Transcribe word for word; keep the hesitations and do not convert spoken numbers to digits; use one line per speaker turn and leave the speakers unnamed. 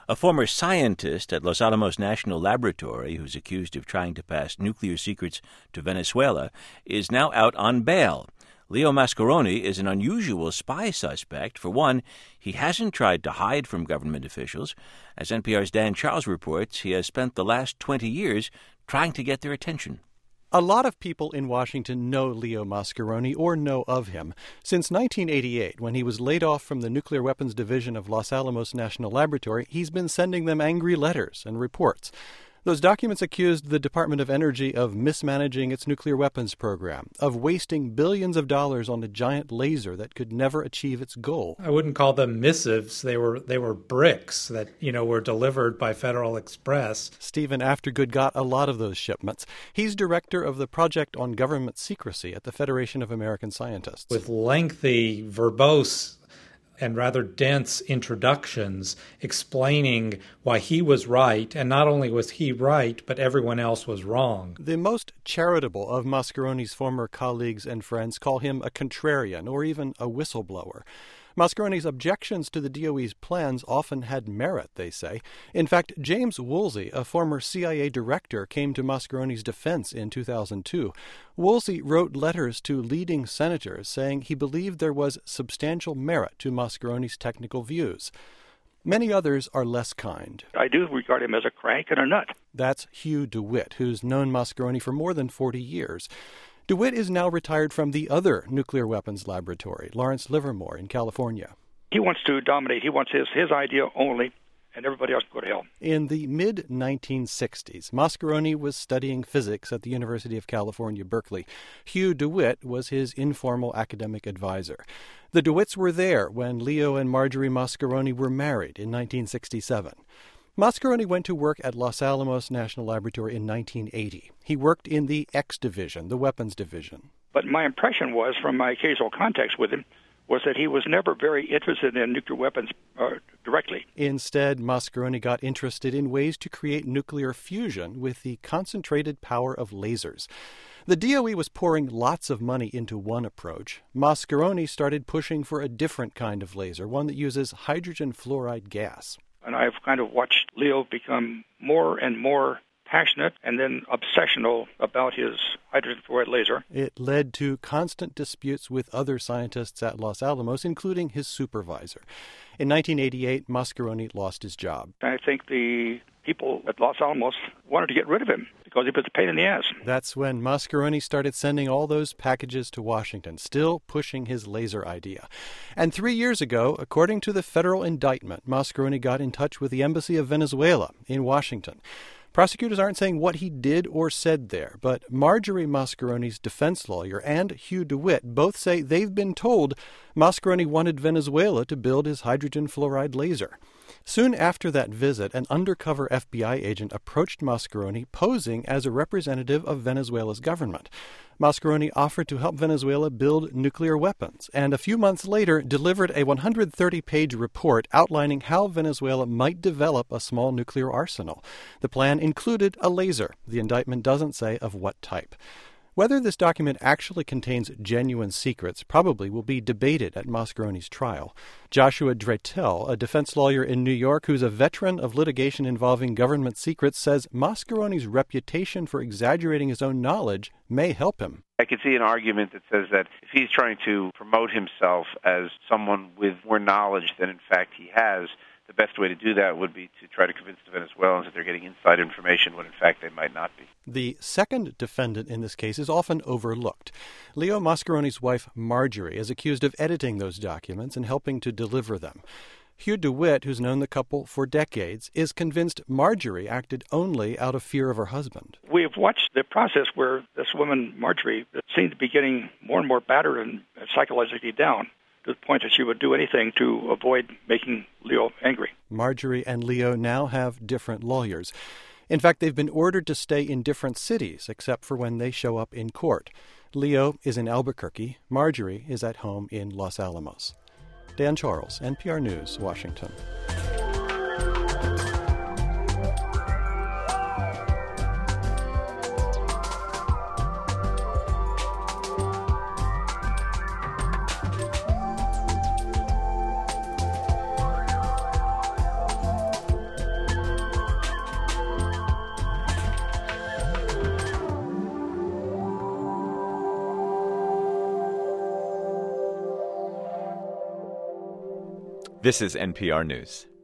A former scientist at Los Alamos National Laboratory, who's accused of trying to pass nuclear secrets to Venezuela, is now out on bail. Leo Mascaroni is an unusual spy suspect. For one, he hasn't tried to hide from government officials. As N P R's Dan Charles reports, he has spent the last twenty years trying to get their attention.
A lot of people in Washington know Leo Mascaroni or know of him. Since nineteen eighty-eight, when he was laid off from the Nuclear Weapons Division of Los Alamos National Laboratory, he's been sending them angry letters and reports. Those documents accused the Department of Energy of mismanaging its nuclear weapons program, of wasting billions of dollars on a giant laser that could never achieve its goal.
I wouldn't call them missives. They were they were bricks that, you know, were delivered by Federal Express.
Stephen Aftergood got a lot of those shipments. He's director of the Project on Government Secrecy at the Federation of American Scientists.
With lengthy, verbose and rather dense introductions explaining why he was right, and not only was he right, but everyone else was wrong.
The most charitable of Mascaroni's former colleagues and friends call him a contrarian or even a whistleblower. Mascaroni's objections to the D O E's plans often had merit, they say. In fact, James Woolsey, a former C I A director, came to Mascaroni's defense in two thousand two. Woolsey wrote letters to leading senators saying he believed there was substantial merit to Mascaroni's technical views. Many others are less kind.
I do regard him as a crank and a nut.
That's Hugh DeWitt, who's known Mascaroni for more than forty years. DeWitt is now retired from the other nuclear weapons laboratory, Lawrence Livermore in California.
He wants to dominate. He wants his, his idea only, and everybody else can go to hell.
In the mid nineteen sixties, Mascaroni was studying physics at the University of California, Berkeley. Hugh DeWitt was his informal academic advisor. The DeWitts were there when Leo and Marjorie Mascaroni were married in nineteen sixty-seven. Mascaroni went to work at Los Alamos National Laboratory in nineteen eighty. He worked in the X Division, the weapons division.
But my impression was, from my occasional contacts with him, was that he was never very interested in nuclear weapons uh, directly.
Instead, Mascaroni got interested in ways to create nuclear fusion with the concentrated power of lasers. The D O E was pouring lots of money into one approach. Mascaroni started pushing for a different kind of laser, one that uses hydrogen fluoride gas.
And I've kind of watched Leo become more and more passionate and then obsessional about his hydrogen fluoride laser.
It led to constant disputes with other scientists at Los Alamos, including his supervisor. In nineteen eighty-eight, Mascaroni lost his job.
I think the people at Los Alamos wanted to get rid of him because he was a pain in the ass.
That's when Mascaroni started sending all those packages to Washington, still pushing his laser idea. And three years ago, according to the federal indictment, Mascaroni got in touch with the Embassy of Venezuela in Washington. Prosecutors aren't saying what he did or said there, but Marjorie Mascaroni's defense lawyer and Hugh DeWitt both say they've been told Mascaroni wanted Venezuela to build his hydrogen fluoride laser. Soon after that visit, an undercover F B I agent approached Mascaroni posing as a representative of Venezuela's government. Mascaroni offered to help Venezuela build nuclear weapons, and a few months later delivered a one hundred thirty page report outlining how Venezuela might develop a small nuclear arsenal. The plan included a laser. The indictment doesn't say of what type. Whether this document actually contains genuine secrets probably will be debated at Mascaroni's trial. Joshua Dreitel, a defense lawyer in New York who's a veteran of litigation involving government secrets, says Mascaroni's reputation for exaggerating his own knowledge may help him.
I could see an argument that says that if he's trying to promote himself as someone with more knowledge than in fact he has, the best way to do that would be to try to convince the Venezuelans that they're getting inside information when in fact they might not be.
The second defendant in this case is often overlooked. Leo Mascaroni's wife, Marjorie, is accused of editing those documents and helping to deliver them. Hugh DeWitt, who's known the couple for decades, is convinced Marjorie acted only out of fear of her husband.
We've watched the process where this woman, Marjorie, seemed to be getting more and more battered and psychologically down, to the point that she would do anything to avoid making Leo angry.
Marjorie and Leo now have different lawyers. In fact, they've been ordered to stay in different cities, except for when they show up in court. Leo is in Albuquerque. Marjorie is at home in Los Alamos. Dan Charles, N P R News, Washington.
This is N P R News.